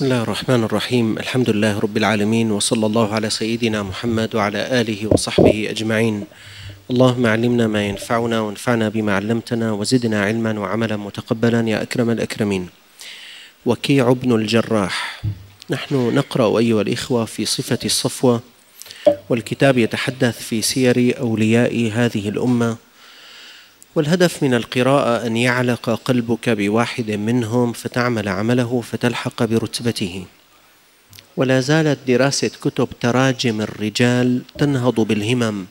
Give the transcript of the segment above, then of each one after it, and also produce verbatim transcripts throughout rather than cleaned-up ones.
بسم الله الرحمن الرحيم. الحمد لله رب العالمين، وصلى الله على سيدنا محمد وعلى آله وصحبه أجمعين. اللهم علمنا ما ينفعنا وانفعنا بما علمتنا وزدنا علما وعملا متقبلا يا أكرم الأكرمين. وكيع بن الجراح. نحن نقرأ أيها الإخوة في صفة الصفوة، والكتاب يتحدث في سير أولياء هذه الأمة، والهدف من القراءة أن يعلق قلبك بواحد منهم فتعمل عمله فتلحق برتبته. ولا زالت دراسة كتب تراجم الرجال تنهض بالهمم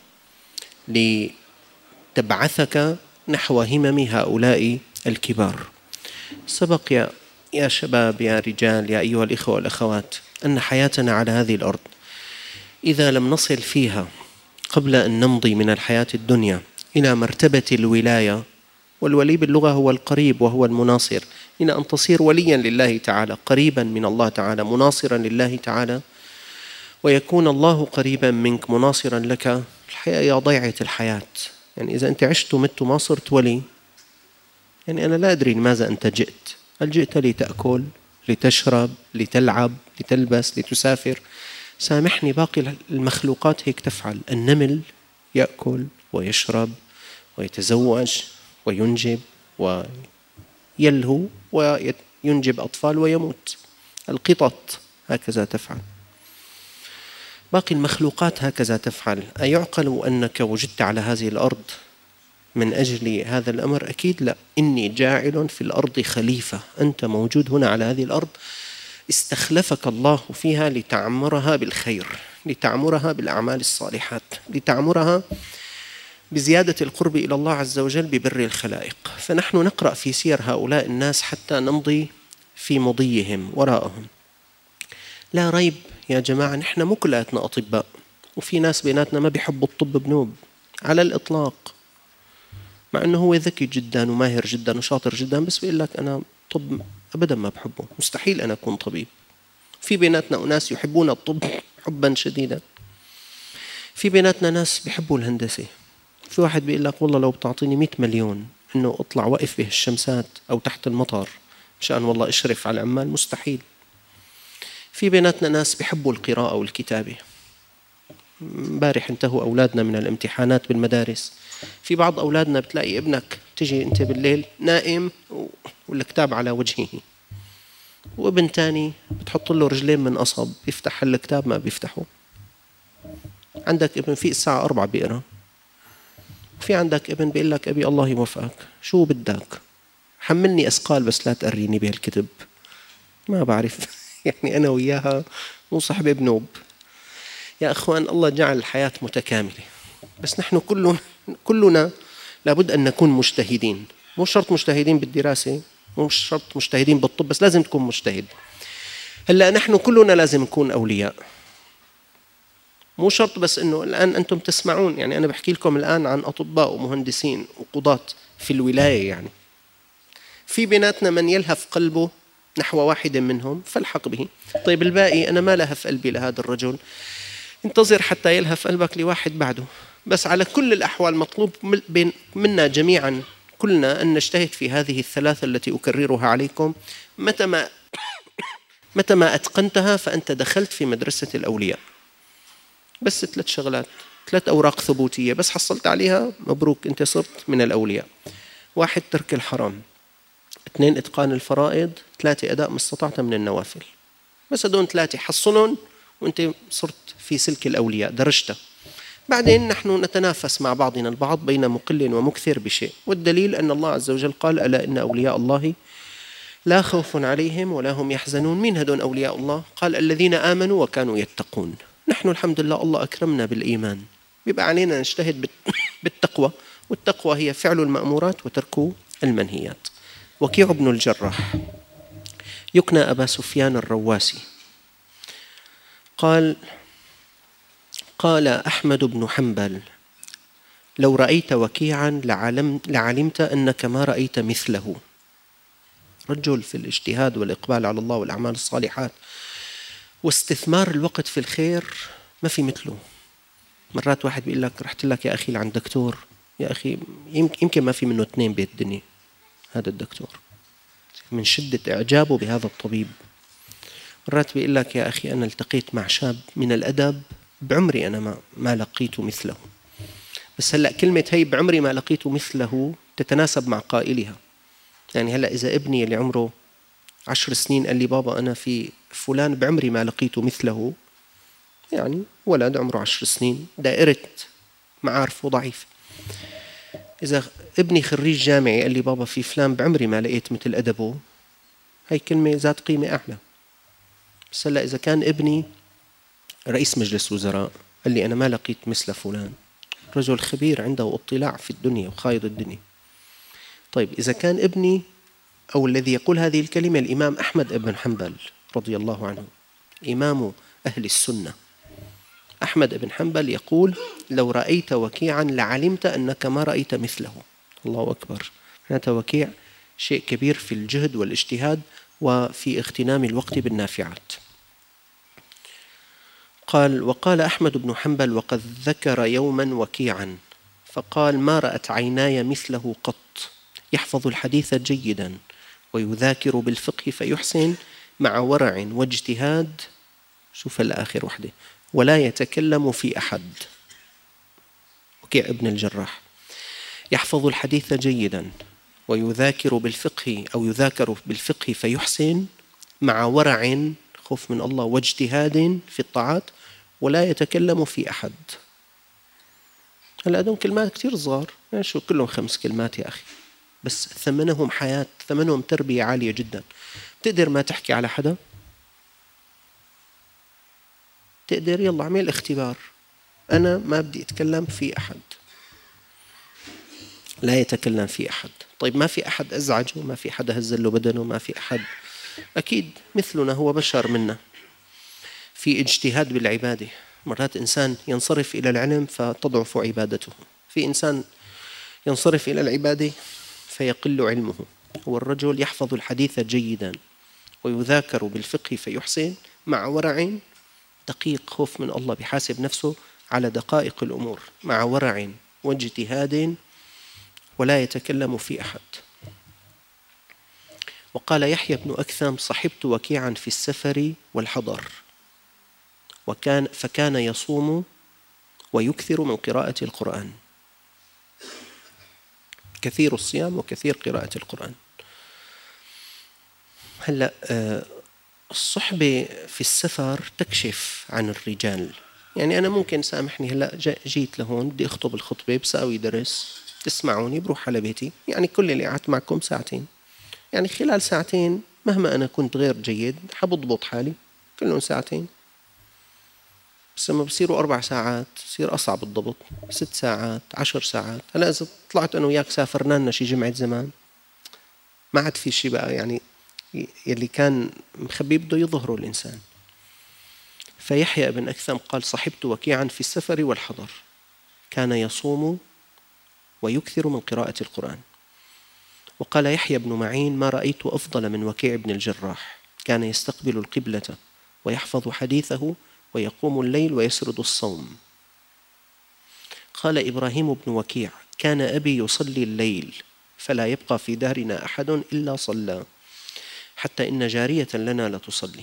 لتبعثك نحو همم هؤلاء الكبار. سبق يا, يا شباب يا رجال يا أيها الإخوة والأخوات أن حياتنا على هذه الأرض إذا لم نصل فيها قبل أن نمضي من الحياة الدنيا إلى مرتبة الولاية، والولي باللغة هو القريب وهو المناصر، إلى أن تصير وليا لله تعالى، قريبا من الله تعالى، مناصرا لله تعالى، ويكون الله قريبا منك مناصرا لك. الحياة يا ضيعة الحياة، يعني إذا أنت عشت ومت وما صرت ولي، يعني أنا لا أدري لماذا أنت جئت. هل جئت لتأكل، لتشرب، لتلعب، لتلبس، لتسافر؟ سامحني، باقي المخلوقات هيك تفعل. النمل يأكل ويشرب ويتزوج وينجب ويلهو وينجب أطفال ويموت. القطط هكذا تفعل، باقي المخلوقات هكذا تفعل. أيعقل أنك وجدت على هذه الأرض من أجل هذا الأمر؟ أكيد لا. إني جاعل في الأرض خليفة، أنت موجود هنا على هذه الأرض، استخلفك الله فيها لتعمرها بالخير، لتعمرها بالأعمال الصالحات، لتعمرها بزيادة القرب إلى الله عز وجل ببر الخلائق. فنحن نقرأ في سير هؤلاء الناس حتى نمضي في مضيهم وراءهم. لا ريب يا جماعة، نحن مو كلاتنا أطباء، وفي ناس بيناتنا ما بيحبوا الطب بنوب على الإطلاق، مع أنه هو ذكي جدا وماهر جدا وشاطر جدا، بس بيقول لك أنا طب أبدا ما بحبه، مستحيل أنا أكون طبيب. في بيناتنا أناس يحبون الطب حبا شديدا، في بيناتنا ناس بيحبوا الهندسة. في واحد بيقول لك والله لو بتعطيني مئة مليون إنه أطلع وقف به الشمسات أو تحت المطر مشان والله أشرف على العمال، مستحيل. في بيناتنا ناس بيحبوا القراءة والكتابة. امبارح انتهوا أولادنا من الامتحانات بالمدارس، في بعض أولادنا بتلاقي ابنك تجي أنت بالليل نائم والكتاب على وجهه، وابن تاني بتحط له رجلين من قصب يفتح الكتاب ما بيفتحه. عندك ابن في الساعة أربعة بيقرأ، في عندك ابن بيقول لك أبي الله يوفقك، شو بدك؟ حملني أثقال بس لا تقريني بهالكتب. ما بعرف يعني أنا وياها مو صاحب بنوب. يا أخوان، الله جعل الحياة متكاملة، بس نحن كلنا كلنا لابد أن نكون مجتهدين. مو شرط مجتهدين بالدراسة، مو شرط مجتهدين بالطب، بس لازم تكون مجتهد. هلأ نحن كلنا لازم نكون أولياء، مو شرط بس إنه الآن أنتم تسمعون، يعني أنا بحكي لكم الآن عن أطباء ومهندسين وقضاة في الولاية. يعني في بيناتنا من يلهف قلبه نحو واحد منهم فالحق به. طيب الباقي أنا ما لهف قلبي لهذا الرجل، انتظر حتى يلهف قلبك لواحد بعده. بس على كل الأحوال مطلوب منا جميعا كلنا أن نجتهد في هذه الثلاثة التي أكررها عليكم. متى ما متى ما أتقنتها فأنت دخلت في مدرسة الأولياء. بس ثلاث شغلات، ثلاث أوراق ثبوتية بس حصلت عليها، مبروك أنت صرت من الأولياء. واحد، ترك الحرام. اثنين، إتقان الفرائض. ثلاثة، أداء ما استطعت من النوافل. بس هدول ثلاثة حصلهم وأنت صرت في سلك الأولياء، درجته. بعدين نحن نتنافس مع بعضنا البعض بين مقل ومكثر بشيء، والدليل أن الله عز وجل قال ألا إن أولياء الله لا خوف عليهم ولا هم يحزنون. مين هدول أولياء الله؟ قال الذين آمنوا وكانوا يتقون. نحن الحمد لله الله أكرمنا بالإيمان، بيبقى علينا نجتهد بالتقوى، والتقوى هي فعل المأمورات وترك المنهيات. وكيع بن الجراح يكنى أبا سفيان الرواسي. قال قال أحمد بن حنبل لو رأيت وكيعا لعلم لعلمت أنك ما رأيت مثله. رجل في الاجتهاد والإقبال على الله والأعمال الصالحات واستثمار الوقت في الخير ما في مثله. مرات واحد بيقول لك رحت لك يا أخي لعند دكتور، يا أخي يمكن ما في منه اثنين بالدنيا هذا الدكتور، من شدة إعجابه بهذا الطبيب مرات بيقول لك يا أخي أنا التقيت مع شاب من الأدب بعمري أنا ما, ما لقيت مثله، بس هلأ كلمة هي بعمري ما لقيت مثله تتناسب مع قائلها. يعني هلأ إذا ابني اللي عمره عشر سنين قال لي بابا أنا في فلان بعمري ما لقيت مثله، يعني ولد عمره عشر سنين دائرة معارفه ضعيف. إذا ابني خريج جامعي قال لي بابا في فلان بعمري ما لقيت مثل أدبه، هاي كلمة ذات قيمة أعلى. بس هلأ إذا كان ابني رئيس مجلس وزراء قال لي أنا ما لقيت مثل فلان، رجل خبير عنده اطلاع في الدنيا وخايض الدنيا. طيب إذا كان ابني أو الذي يقول هذه الكلمة الإمام أحمد بن حنبل رضي الله عنه، إمام أهل السنة، أحمد بن حنبل يقول لو رأيت وكيعا لعلمت أنك ما رأيت مثله. الله أكبر. هذا وكيع شيء كبير في الجهد والاجتهاد وفي اغتنام الوقت بالنافعات. قال وقال أحمد بن حنبل وقد ذكر يوما وكيعا فقال ما رأت عيناي مثله قط، يحفظ الحديث جيدا ويذاكر بالفقه فيحسن مع ورع واجتهاد، شوف الآخر وحده، ولا يتكلم في أحد. وكيع ابن الجراح يحفظ الحديث جيدا ويذاكر بالفقه أو يذاكر بالفقه فيحسن مع ورع خوف من الله واجتهاد في الطاعات ولا يتكلم في أحد. هلا هذول كلمات كتير صغار، يعني شو كلهم خمس كلمات يا أخي، بس ثمنهم حياة، ثمنهم تربية عالية جدا. تقدر ما تحكي على حدا؟ تقدر يلا اعمل اختبار، أنا ما بدي أتكلم في أحد، لا يتكلم في أحد. طيب ما في أحد أزعجه، ما في حدا هزل له بدنه، ما في أحد، أكيد مثلنا هو بشر منا. في اجتهاد بالعبادة، مرات إنسان ينصرف إلى العلم فتضعف عبادته، في إنسان ينصرف إلى العبادة فيقل علمه. هو الرجل يحفظ الحديث جيدا ويذاكر بالفقه فيحسن مع ورع دقيق، خوف من الله، بحاسب نفسه على دقائق الأمور، مع ورع واجتهاد ولا يتكلم في أحد. وقال يحيى بن أكثم صحبت وكيعا في السفر والحضر وكان فكان يصوم ويكثر من قراءة القرآن، كثير الصيام وكثير قراءة القرآن. هلأ الصحبة في السفر تكشف عن الرجال. يعني أنا ممكن سامحني هلأ جيت لهون بدي أخطب الخطبة بساوي درس، تسمعوني بروح على بيتي، يعني كل اللي قعدت معكم ساعتين، يعني خلال ساعتين مهما أنا كنت غير جيد حبضبط حالي، كلهم ساعتين. بس لما بصيروا أربع ساعات بصير أصعب الضبط، ست ساعات، عشر ساعات. هلا إذا طلعت أنا وياك سافرنا لنا شي جمعة زمان ما عاد في شي بقى، يعني يلي كان مخبي بده يظهره الإنسان. فيحيى بن أكثم قال صحبت وكيعا في السفر والحضر كان يصوم ويكثر من قراءة القرآن. وقال يحيى بن معين ما رأيت أفضل من وكيع بن الجراح، كان يستقبل القبلة ويحفظ حديثه ويقوم الليل ويسرد الصوم. قال إبراهيم بن وكيع كان أبي يصلي الليل فلا يبقى في دارنا أحد إلا صلى، حتى إن جارية لنا لتصلي.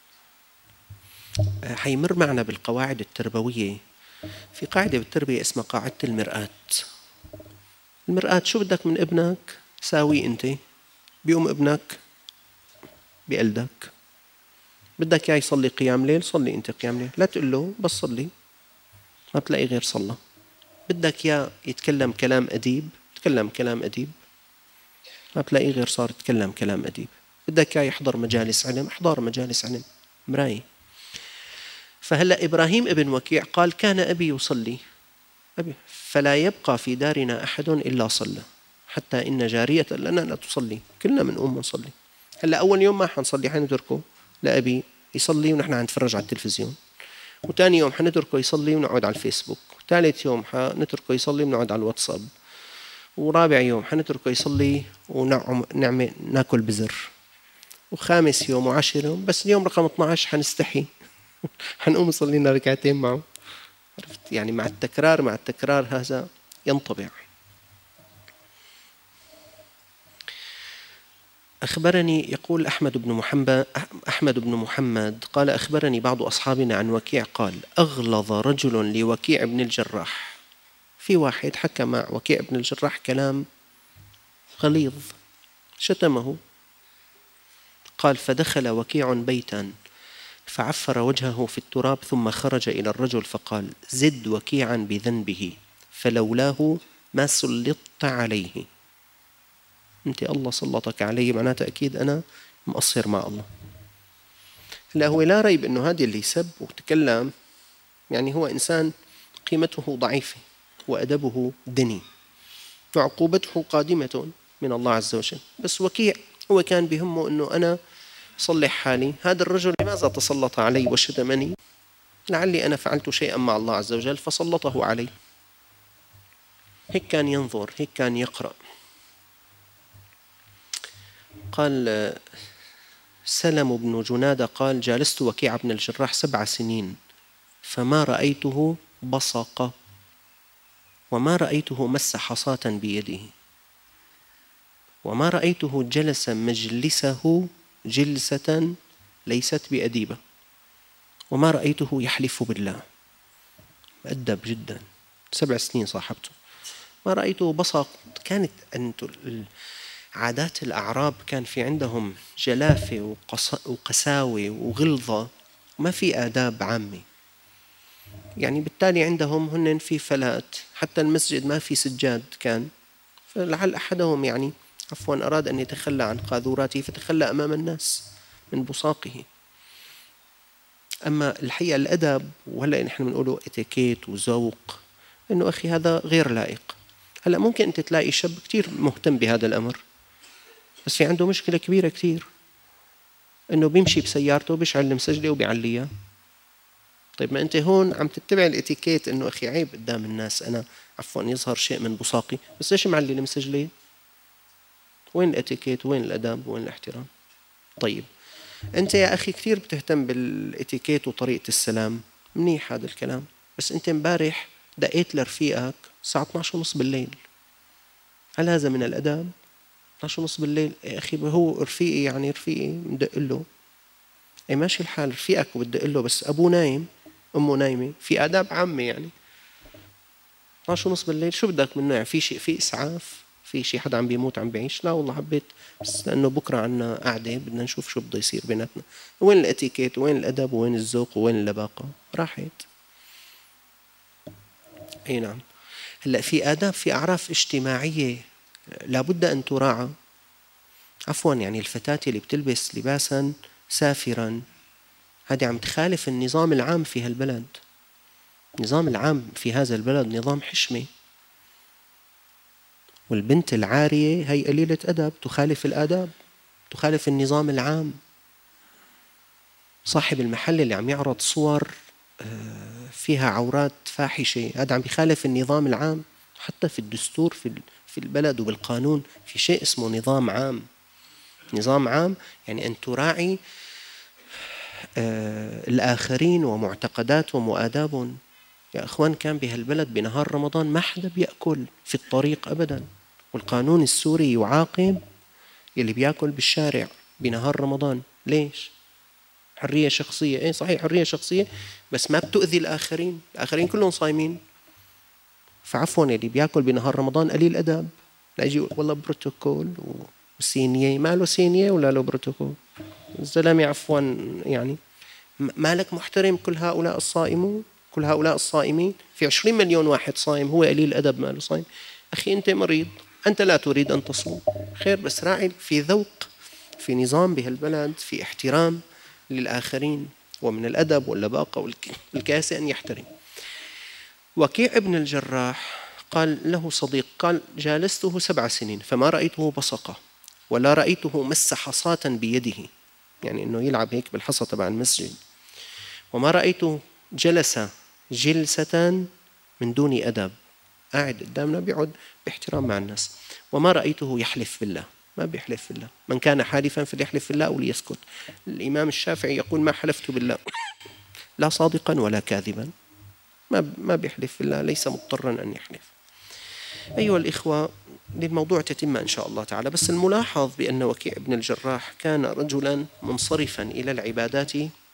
حيمر معنا بالقواعد التربوية، في قاعدة بالتربية اسمها قاعدة المرآة. المرآة شو بدك من ابنك ساوي أنت، بيقوم ابنك بقلدك. بدك إياه يصلي قيام ليل، صلي أنت قيام ليل، لا تقول له بس صلي، ما بتلاقي غير صلى. بدك إياه يتكلم كلام أديب، تكلم كلام أديب، ما بتلاقي غير صار يتكلم كلام أديب. بدك إياه يحضر مجالس علم، احضر مجالس علم، مراية. فهلأ إبراهيم ابن وكيع قال كان أبي يصلي أبي فلا يبقى في دارنا أحد إلا صلى، حتى إن جارية لنا لا تصلي، كلنا من أم نصلي. هلأ أول يوم ما حنصلي، حنتركه لأبي يصلي ونحن حنتفرج على التلفزيون، وثاني يوم حنتركه يصلي ونقعد على الفيسبوك، وثالث يوم حنتركه يصلي ونقعد على الواتساب، ورابع يوم حنتركه يصلي ونعمل ناكل بزر، وخامس يوم وعشر يوم بس اليوم رقم اثني عشر حنستحي حنقوم نصلي لنا ركعتين معه. عرفت؟ يعني مع التكرار مع التكرار هذا ينطبع. أخبرني، يقول أحمد بن محمد أحمد بن محمد قال أخبرني بعض أصحابنا عن وكيع قال أغلظ رجل لوكيع بن الجراح، في واحد حكى مع وكيع بن الجراح كلام غليظ شتمه. قال فدخل وكيع بيتا فعفر وجهه في التراب ثم خرج إلى الرجل فقال زد وكيعا بذنبه فلولاه ما سلطت عليه. أنت الله سلطك علي، معناته أكيد أنا مقصر مع الله. لا هو لا ريب أنه هذا اللي سب وتكلم يعني هو إنسان قيمته ضعيفة وأدبه دني وعقوبته قادمة من الله عز وجل. بس وكيع هو كان بهمه أنه أنا صلح حالي، هذا الرجل لماذا تسلط علي وشتمني؟ لعلي أنا فعلت شيئا مع الله عز وجل فسلطه علي. هيك كان ينظر، هيك كان يقرأ. قال سلم بن جنادة قال جالست وكيع بن الجراح سبع سنين فما رأيته بصق وما رأيته مس حصاة بيده وما رأيته جلس مجلسه جلسة ليست بأديبة وما رأيته يحلف بالله. مؤدب جدا، سبع سنين صاحبته. ما رأيته بصق. كانت عادات الأعراب كان في عندهم جلافة وقساوة وغلظة، ما في آداب عامة. يعني بالتالي عندهم هن في فلات، حتى المسجد ما في سجاد كان، فلعل أحدهم يعني عفوا أراد أن يتخلى عن قاذوراته فتخلى أمام الناس من بصاقه. أما الحقيقة الأدب، وهلأ نحن بنقوله اتيكيت وذوق، إنه أخي هذا غير لائق. هلأ ممكن أنت تلاقي شاب كتير مهتم بهذا الأمر بس في عنده مشكلة كبيرة كتير، إنه بيمشي بسيارته بيشعل المسجلة وبيعليها. طيب ما أنت هون عم تتبع الاتيكيت إنه أخي عيب قدام الناس أنا عفوا يظهر شيء من بصاقي، بس ليش معلي المسجلة؟ وين الاتيكيت؟ وين الأدب؟ وين الاحترام؟ طيب أنت يا أخي كتير بتهتم بالاتيكيت وطريقة السلام، منيح هذا الكلام، بس أنت مبارح دقيت لرفيقك الساعة اثني عشر ونص بالليل، هل هذا من الأدب؟ اثني عشر ونص بالليل يا أخي، هو رفيقي يعني رفيقي مدق له، أي ماشي الحال رفيقك وبدق له بس أبوه نايم أمه نايمة، في آداب عامة يعني. اثني عشر ونص بالليل شو بدك منه؟ يعني في شيء، في إسعاف، في شيء حدا عم بيموت عم بيعيش؟ لا والله حبيت بس لأنه بكرة عنا قعدة بدنا نشوف شو بده يصير بيناتنا. وين الاتيكيت وين الأدب وين الذوق وين اللباقة؟ راحت. أي نعم. هلأ في آداب، في أعراف اجتماعية لابد أن تراعى. عفوا يعني الفتاة اللي بتلبس لباسا سافرا هذه عم تخالف النظام العام في هالبلد. النظام العام في هذا البلد نظام حشمة، والبنت العارية هي قليلة أدب، تخالف الآداب، تخالف النظام العام. صاحب المحل اللي عم يعرض صور فيها عورات فاحشة هذا عم يخالف النظام العام. حتى في الدستور في البلد وبالقانون في شيء اسمه نظام عام. نظام عام يعني أن تراعي الآخرين ومعتقداتهم وآدابهم. يا أخوان كان بهالبلد بنهار رمضان ما حدا بيأكل في الطريق أبدا، والقانون السوري يعاقب يلي بيأكل بالشارع بنهار رمضان. ليش؟ حرية شخصية. إيه صحيح حرية شخصية بس ما بتؤذي الآخرين، الآخرين كلهم صايمين. فعفوا يلي بيأكل بنهار رمضان قليل أدب، لا يجي والله بروتوكول وسينية، ما له سينية ولا له بروتوكول. الزلمة عفوا يعني مالك محترم كل هؤلاء الصائمون، كل هؤلاء الصائمين، في عشرين مليون واحد صائم هو قليل أدب ما له صائم. أخي أنت مريض، أنت لا تريد أن تصوم خير، بس راعي في ذوق، في نظام بهالبلد، في احترام للآخرين، ومن الأدب واللباقة والكاسة أن يحترم. وكيع ابن الجراح قال له صديق قال جالسته سبع سنين فما رأيته بصقة ولا رأيته مس حصاة بيده، يعني أنه يلعب هيك بالحصى تبع المسجد، وما رأيته جلس جلسة من دون أدب، قاعد قدامنا بيقعد باحترام مع الناس، وما رأيته يحلف بالله، ما بيحلف بالله، من كان حالفا فليحلف بالله أو ليسكت. الإمام الشافعي يقول ما حلفت بالله لا صادقا ولا كاذبا، ما ما بيحلف بالله، ليس مضطرا أن يحلف. أيها الإخوة، للموضوع تتمة إن شاء الله تعالى. بس الملاحظ بأن وكيع بن الجراح كان رجلا منصرفا إلى العبادات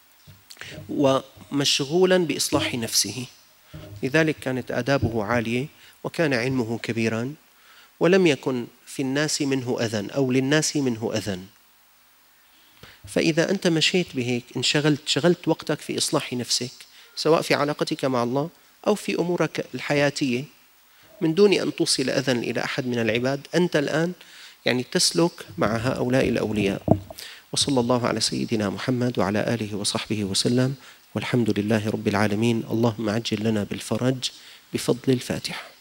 ومشغولا بإصلاح نفسه، لذلك كانت آدابه عالية وكان علمه كبيرا، ولم يكن في الناس منه أذى أو للناس منه أذى. فإذا أنت مشيت بهيك انشغلت شغلت وقتك في إصلاح نفسك، سواء في علاقتك مع الله أو في أمورك الحياتية، من دون أن توصل أذى إلى أحد من العباد، أنت الآن يعني تسلك مع هؤلاء الأولياء. وصلى الله على سيدنا محمد وعلى آله وصحبه وسلم، والحمد لله رب العالمين. اللهم عجل لنا بالفرج بفضل الفاتحة.